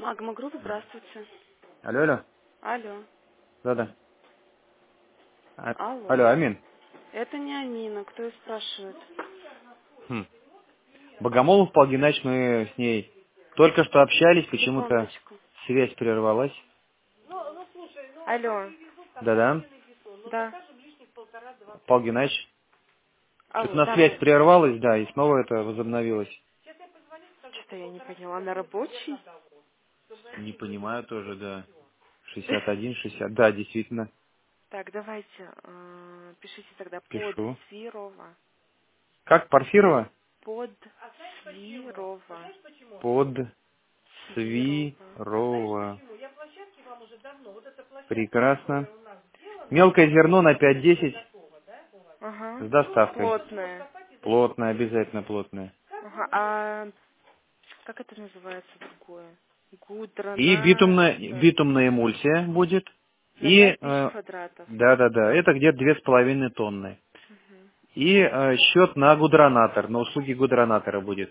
Магма Групп, здравствуйте. Алло, алло. Алло. Да-да. Алло. Алло, Амин. Это не Амина, кто ее спрашивает? Хм. Богомолов Павел Геннадьевич, мы с ней только что общались, почему-то Секундочку. связь прервалась. Алло. Да-да. Да. Павел Геннадьевич. Что-то у Алло, нас да. связь прервалась, да, и снова это возобновилось. Что-то я не поняла, на рабочий? Не понимаю тоже, да. 61, 60. Да, действительно. Так, давайте, пишите тогда под Пишу. Свирова. Как, Порфирова? Под Свирова. Под Свирова. Свирова. Прекрасно. Мелкое зерно на 5-10 Ага. с доставкой. Плотная. Плотное, обязательно плотное. Ага. А как это называется другое? И Гудронатор. битумная эмульсия будет. На И, 5000 квадратов. да-да-да, это где-то 2,5 тонны. Мгм. И счет на гудронатор, на услуги гудронатора будет.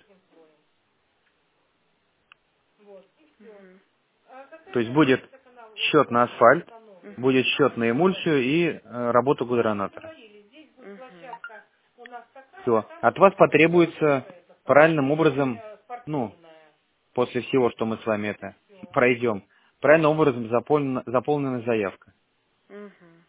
Мгм. То есть будет счет на асфальт, Мгм. будет счет на эмульсию и работу гудронатора. Мгм. Все. От вас потребуется правильным образом, ну, после всего, что мы с вами это пройдем, правильным образом заполнена заявка. Мгм.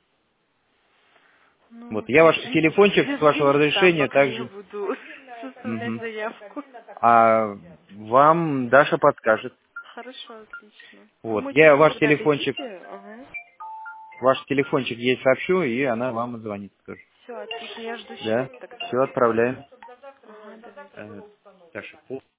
Вот. Ну, Я ваш телефончик, с вашего извините, там разрешения, пока я также. буду составлять Мгм. заявку. А вам Даша подскажет. Хорошо, отлично. Вы Вот. мой Я телефон ваш тогда телефончик, дадите? Ага. ей сообщу, и она вам звонит, скажет. Все, отлично, я жду Да? счет тогда. Все, отправляем. Ага, давайте. Даша.